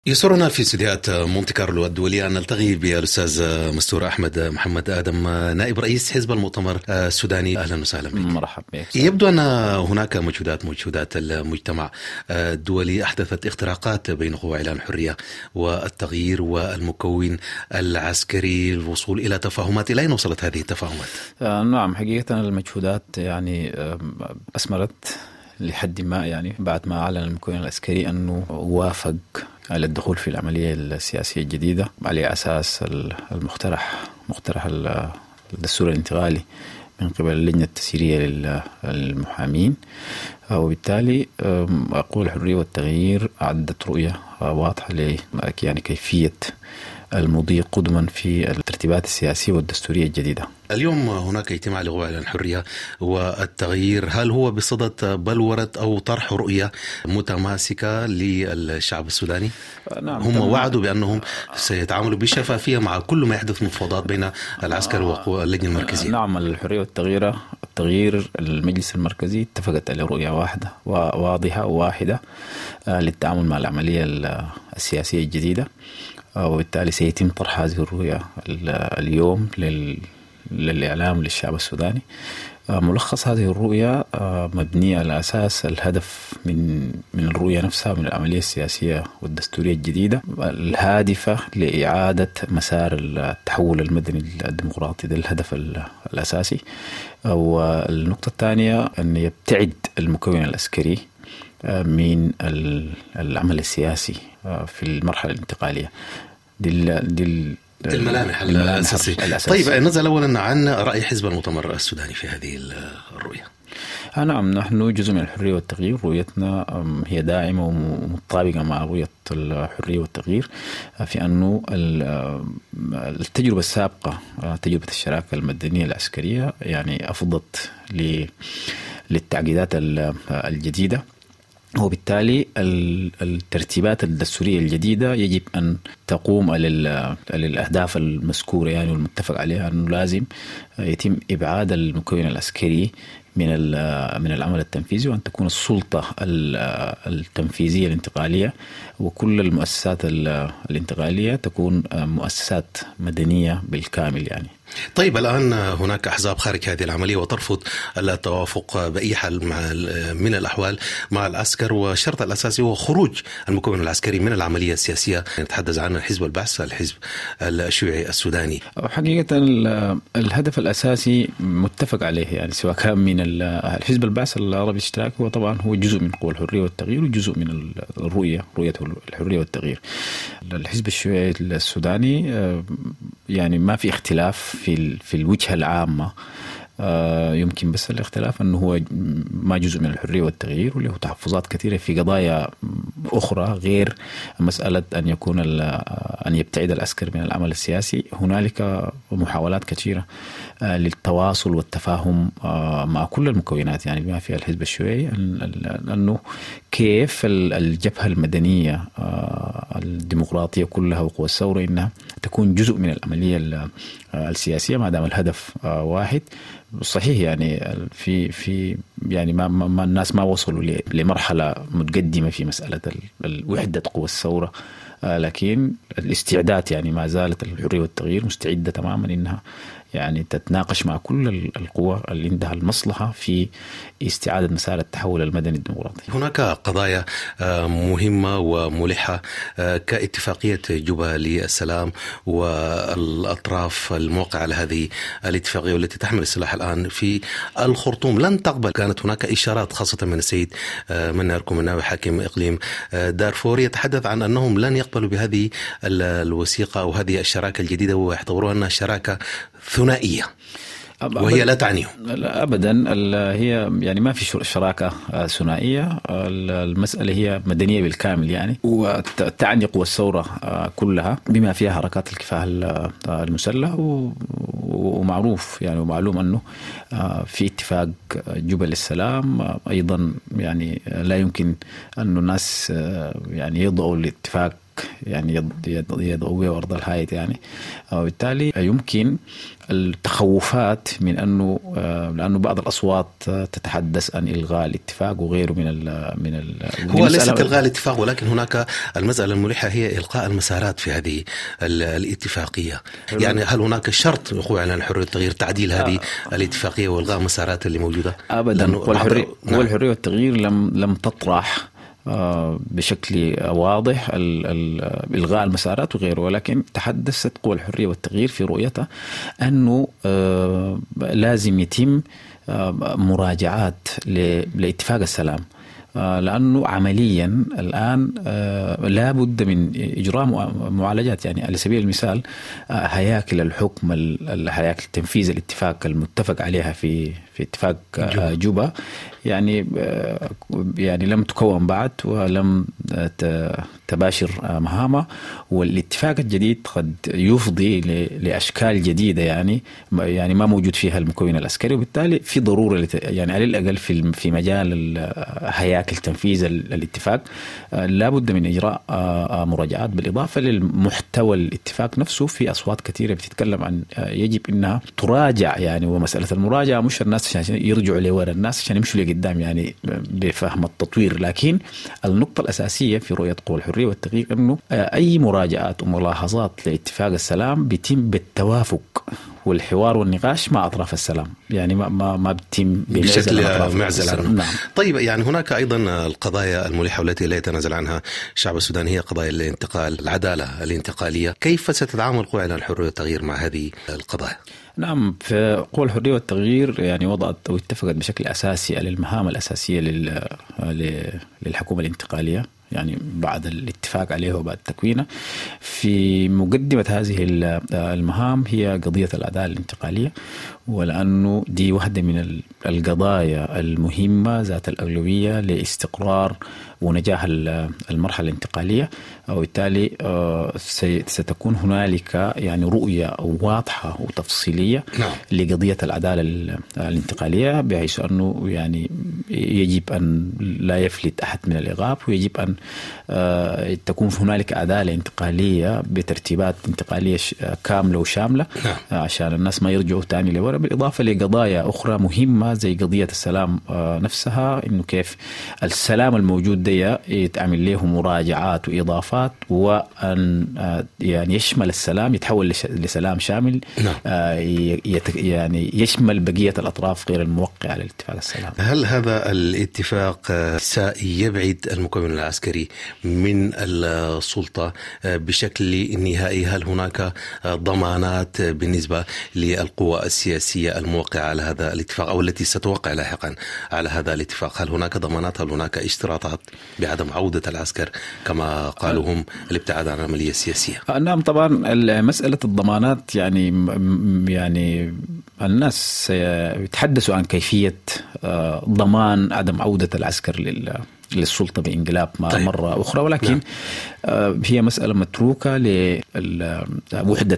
يسرنا في استديوهات مونتي كارلو الدولية أن نلتقي بالأستاذ مستور أحمد محمد آدم، نائب رئيس حزب المؤتمر السوداني. أهلا وسهلا بك. مرحبا بك. يبدو أن هناك موجودات المجتمع الدولي أحدثت اختراقات بين قوى إعلان الحرية والتغيير والمكون العسكري للوصول إلى تفاهمات. إلى أين وصلت هذه التفاهمات؟ نعم، حقيقة المجهودات يعني أثمرت لحد ما، يعني بعد ما أعلن المكون العسكري أنه وافق على الدخول في العملية السياسية الجديدة على أساس مقترح الدستور الانتقالي من قبل اللجنة التسييرية للمحامين، وبالتالي قوى الحرية والتغيير أعدت رؤية واضحة يعني كيفية المضي قدما في الترتيبات السياسية والدستورية الجديدة. اليوم هناك اجتماع لقوى إعلان الحرية والتغيير، هل هو بصدد بلورة أو طرح رؤية متماسكة للشعب السوداني؟ نعم، هم وعدوا بأنهم سيتعاملوا بشفافية مع كل ما يحدث مفاوضات بين العسكر واللجنة المركزية. نعم، الحرية والتغيير المجلس المركزي اتفقت على رؤية واحدة واضحة وواحدة للتعامل مع العملية السياسية الجديدة، وبالتالي سيتم طرح هذه الرؤية اليوم للإعلام للشعب السوداني. ملخص هذه الرؤية مبنية على أساس الهدف من الرؤية نفسها، من العملية السياسية والدستورية الجديدة الهادفة لإعادة مسار التحول المدني الديمقراطي. ده الهدف الأساسي. والنقطة الثانية أن يبتعد المكون العسكري من العمل السياسي في المرحلة الانتقالية. دي الملامح الأساسية. طيب، نزل أولا عن رأي حزب المؤتمر السوداني في هذه الرؤية. نعم، نحن جزء من الحرية والتغيير. رؤيتنا هي داعمة ومطابقة مع رؤية الحرية والتغيير في أنه التجربة السابقة، تجربة الشراكة المدنية العسكرية، يعني أفضت للتعقيدات الجديدة، وبالتالي الترتيبات الدستورية الجديدة يجب أن تقوم على الأهداف المذكورة يعني والمتفق عليها، أنه لازم يتم إبعاد المكون العسكري من العمل التنفيذي، وأن تكون السلطة التنفيذية الانتقالية وكل المؤسسات الانتقالية تكون مؤسسات مدنية بالكامل يعني. طيب، الآن هناك أحزاب خارج هذه العملية وترفض التوافق بأي حال من الأحوال مع العسكر، والشرط الأساسي هو خروج المكون العسكري من العملية السياسية. نتحدث عن حزب البعث، الحزب الشيوعي السوداني. حقيقة الهدف الأساسي متفق عليه، يعني سواء كان من الحزب البعث العربي الاشتراكي، هو طبعا هو جزء من قوى الحرية والتغيير وجزء من رؤية الحرية والتغيير. الحزب الشيوعي السوداني يعني ما في اختلاف في الوجهة العامة، يمكن بس الاختلاف أنه هو ما جزء من الحرية والتغيير، وله تحفظات كثيرة في قضايا أخرى غير مسألة أن يبتعد العسكر من العمل السياسي. هنالك محاولات كثيرة للتواصل والتفاهم مع كل المكونات، يعني بما فيها الحزب الشيوعي، أنه كيف الجبهة المدنية الديمقراطية كلها وقوى الثورة إنها تكون جزء من العملية السياسية ما دام الهدف واحد. صحيح، يعني في يعني ما الناس ما وصلوا لمرحلة متقدمة في مسألة وحدة قوى الثورة، لكن الاستعداد يعني ما زالت الحرية والتغيير مستعدة تماما إنها يعني تتناقش مع كل القوى اللي عندها المصلحة في استعادة مسار التحول المدني الديمقراطي. هناك قضايا مهمة وملحة كاتفاقية جوبا للسلام والأطراف الموقعة على هذه الاتفاقية والتي تحمل السلاح الآن في الخرطوم لن تقبل. كانت هناك إشارات خاصة من السيد منى الكومناوي حاكم إقليم دارفور يتحدث عن أنهم لن يقبلوا بهذه الوثيقة أو هذه الشراكة الجديدة، ويعتبروها أنها شراكة ثنائية وهي لا تعنيهم. لا أبدا، هي يعني ما في شراكة ثنائية. المسألة هي مدنية بالكامل يعني، وتعني قوى الثورة كلها بما فيها حركات الكفاح المسلح، ومعروف يعني ومعلوم أنه في اتفاق جوبا للسلام أيضا، يعني لا يمكن أن الناس يعني يضعوا الاتفاق يعني يد قوية وأرض الحائط يعني. وبالتالي يمكن التخوفات من أنه لأنه بعض الأصوات تتحدث عن إلغاء الاتفاق وغيره من هو ليست إلغاء الاتفاق، ولكن هناك المسألة الملحة هي إلقاء المسارات في هذه الاتفاقية. يعني هل هناك شرط يقول على الحرية والتغيير تعديل هذه الاتفاقية وإلغاء المسارات اللي موجودة؟ أبدا. والحرية والتغيير لم تطرح بشكل واضح إلغاء المسارات وغيره، ولكن تحدثت قوى الحرية والتغيير في رؤيتها أنه لازم يتم مراجعات لاتفاق السلام، لأنه عمليا الآن لا بد من إجراء معالجات. يعني على سبيل المثال هياكل الحكم، هياكل تنفيذ الاتفاق المتفق عليها في اتفاق جوبا يعني لم تكون بعد ولم تباشر مهامة، والاتفاق الجديد قد يفضي لأشكال جديدة يعني ما موجود فيها المكون العسكري، وبالتالي في ضرورة يعني على الأقل في مجال هياكل تنفيذ الاتفاق لا بد من إجراء مراجعات، بالإضافة للمحتوى الاتفاق نفسه. في أصوات كثيرة بتتكلم عن يجب أنها تراجع يعني، ومسألة المراجعة مش الناس عشان يرجعوا لورا، الناس عشان يمشوا لقدام يعني بفهم التطوير. لكن النقطة الأساسية في رؤية قوى الحرية والتغيير أنه أي مراجعات وملاحظات لاتفاق السلام بيتم بالتوافق والحوار والنقاش مع أطراف السلام، يعني ما بيتم بشكل معزل عنه. نعم. طيب يعني هناك أيضا القضايا الملحة والتي لا يتنازل عنها الشعب السوداني، هي قضايا الانتقال، العدالة الانتقالية. كيف ستتعامل قوى الحرية والتغيير مع هذه القضايا؟ نعم، في قوى الحرية والتغيير يعني وضعت أو اتفقت بشكل أساسي على المهام الأساسية للحكومة الانتقالية، يعني بعد الاتفاق عليه وبعد تكوينه. في مقدمة هذه المهام هي قضية العدالة الانتقالية، ولأنه دي واحدة من القضايا المهمة ذات الأولوية لاستقرار ونجاح المرحلة الانتقالية، وبالتالي ستكون هنالك يعني رؤية واضحة وتفصيلية لقضية العدالة الانتقالية، بحيث أنه يعني يجب أن لا يفلت أحد من الإغاب، ويجب أن تكون هنالك عدالة انتقالية بترتيبات انتقالية كاملة وشاملة عشان الناس ما يرجعوا تاني لورا، بالإضافة لقضايا أخرى مهمة زي قضية السلام نفسها، إنه كيف السلام الموجود ده يتعمل له مراجعات وإضافات، وأن يعني يشمل السلام يتحول لسلام شامل يعني يشمل بقية الأطراف غير الموقعة على الاتفاق السلام. هل هذا الاتفاق سيبعد المكون العسكري من السلطة بشكل نهائي؟ هل هناك ضمانات بالنسبة للقوى السياسية الموقعة على هذا الاتفاق أو التي ستوقع لاحقا على هذا الاتفاق؟ هل هناك ضمانات؟ هل هناك اشتراطات بعدم عودة العسكر كما قالوا هم الابتعاد عن العملية السياسية؟ نعم طبعا. مسألة الضمانات يعني الناس يتحدثوا عن كيفية ضمان عدم عودة العسكر للسلطة بانقلاب مرة أخرى، ولكن هي مسألة متروكة لوحدة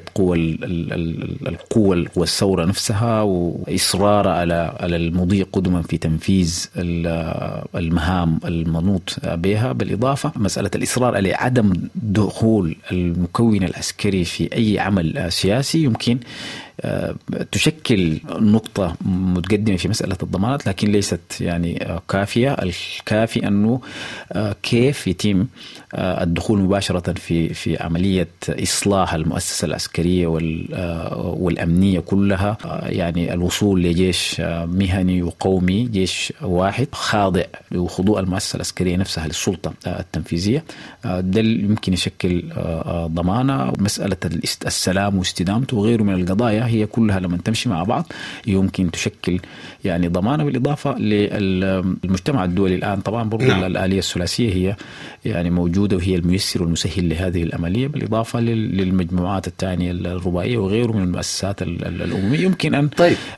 القوى الثورة نفسها، وإصرار على المضي قدما في تنفيذ المهام المنوط بها. بالإضافة مسألة الإصرار على عدم دخول المكون العسكري في أي عمل سياسي يمكن تشكل نقطة متقدمة في مسألة الضمانات، لكن ليست يعني كافية. الكافي أنه كيف يتم الدخول مباشرة في عملية إصلاح المؤسسة العسكرية والأمنية كلها، يعني الوصول لجيش مهني وقومي، جيش واحد خاضع وخضوع المؤسسة العسكرية نفسها للسلطة التنفيذية. ده يمكن يشكل ضمانة. مسألة السلام واستدامته وغيره من القضايا هي كلها لما تمشي مع بعض يمكن تشكل يعني ضمانة. بالإضافة للمجتمع الدولي الآن طبعا برضو الآلية الثلاثية هي يعني موجودة، وهي الميسر والمسهل لهذه العملية، بالإضافة للمجموعات الثانية الرباعية وغيره من المؤسسات الأممية يمكن أن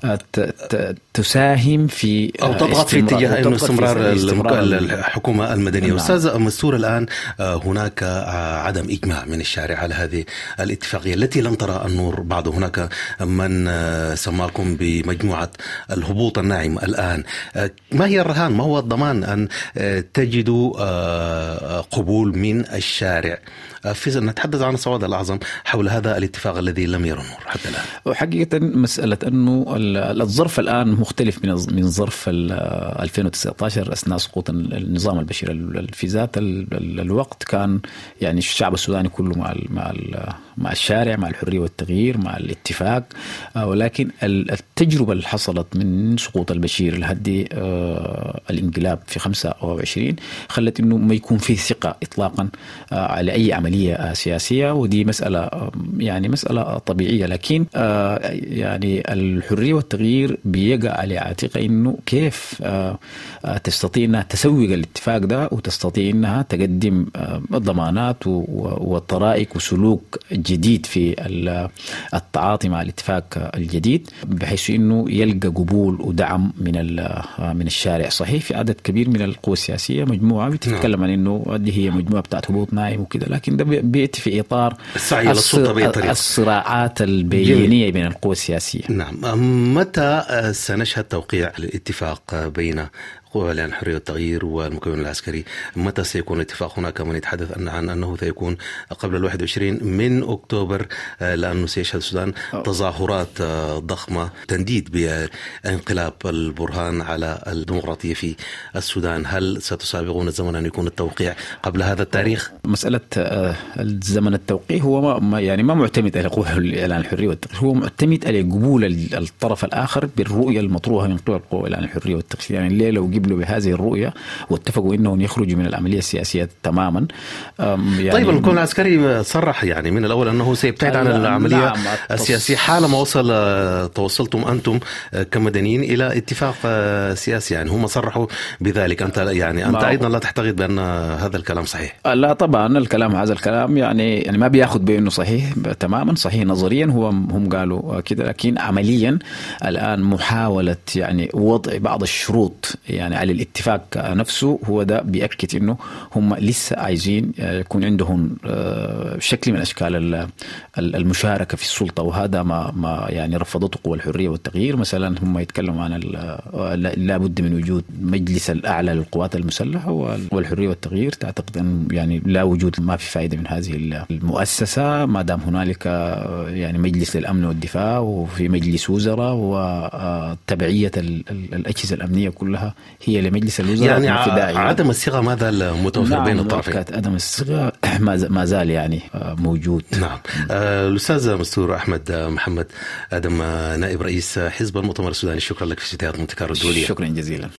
تساهم في أو تضغط في اتجاه استمرار الحكومة المدنية. أستاذ مستور، الآن هناك عدم إجماع من الشارع على هذه الاتفاقية التي لم ترى النور بعد. هناك من سماكم بمجموعة الهبوط الناعم الآن. ما هي الرهان؟ ما هو الضمان أن تجدوا قبول من الشارع نتحدث عن السواد الأعظم حول هذا الاتفاق الذي لم يرى النور حتى الآن. وحقيقة مسألة أنه الظرف الآن مختلف من ظرف 2019 أثناء سقوط النظام البشير. في ذات الوقت كان يعني الشعب السوداني كله مع الشارع، مع الحرية والتغيير، مع الاتفاق. ولكن التجربة اللي حصلت من سقوط البشير لهدي الانقلاب في 25 خلت إنه ما يكون فيه ثقة إطلاقا على أي عملية سياسية، ودي مسألة يعني مسألة طبيعية. لكن يعني الحرية والتغيير بيقع على عاتقها إنه كيف تستطيع أنها تسوق الاتفاق ده، وتستطيع أنها تقدم ضمانات وطرائق وسلوك جديد في التعاطي مع الاتفاق الجديد، بحيث إنه يلقى قبول ودعم من الشارع. صحيح في عدد كبير من القوى السياسية مجموعة بتتكلم عن إنه دي هي مجموعة بتاعت هبوط ناعم وكده، لكن ده بيأتي في إطار الصراعات البينية بين القوى السياسية. نعم. متى سنشهد توقيع الاتفاق بين قوى الحرية والتغيير والمكون العسكري؟ متى سيكون الاتفاق؟ هناك من يتحدث عن أنه سيكون قبل 21 من أكتوبر، لأنه سيشهد السودان تظاهرات ضخمة تنديد بانقلاب البرهان على الديمقراطية في السودان. هل ستسابقون الزمن أن يكون التوقيع قبل هذا التاريخ؟ مسألة الزمن التوقيع هو ما معتمد على قوى الحرية والتغيير، هو معتمد على قبول الطرف الآخر بالرؤية المطروحة من قوى الحرية والتغيير. يعني الليلة لو قبلوا بهذه الرؤية واتفقوا إنهم يخرجوا من العملية السياسية تماما. يعني طيب المكون العسكري صرح يعني من الأول أنه سيبتعد عن العملية السياسية حالما توصلتم أنتم كمدنيين إلى اتفاق سياسي. يعني هم صرحوا بذلك. أنت أيضا لا تعتقد بأن هذا الكلام صحيح؟ لا طبعا هذا الكلام يعني ما بياخد بأنه صحيح تماما. صحيح نظريا هم قالوا كده، لكن عمليا الآن محاولة يعني وضع بعض الشروط يعني على الاتفاق نفسه، هو ده بيأكد إنه هم لسه عايزين يكون عندهم شكل من أشكال المشاركة في السلطة، وهذا ما يعني رفضته قوى الحرية والتغيير. مثلا هم يتكلموا عن لا بد من وجود مجلس الأعلى للقوات المسلحة، والحرية والتغيير تعتقد أن يعني لا وجود، ما في فائدة من هذه المؤسسة ما دام هنالك يعني مجلس للأمن والدفاع وفي مجلس وزراء، وتبعية الأجهزة الأمنية كلها هي لمجلس الوزراء. يعني عدم الصيغة ماذا المتوفر بين الطرفين؟ عدم الصيغة ما زال يعني موجود. نعم. الأستاذ مستور أحمد محمد آدم، نائب رئيس حزب المؤتمر السوداني، شكرا لك في اجتهاد مونتي كارلو الدولية. شكرا جزيلا.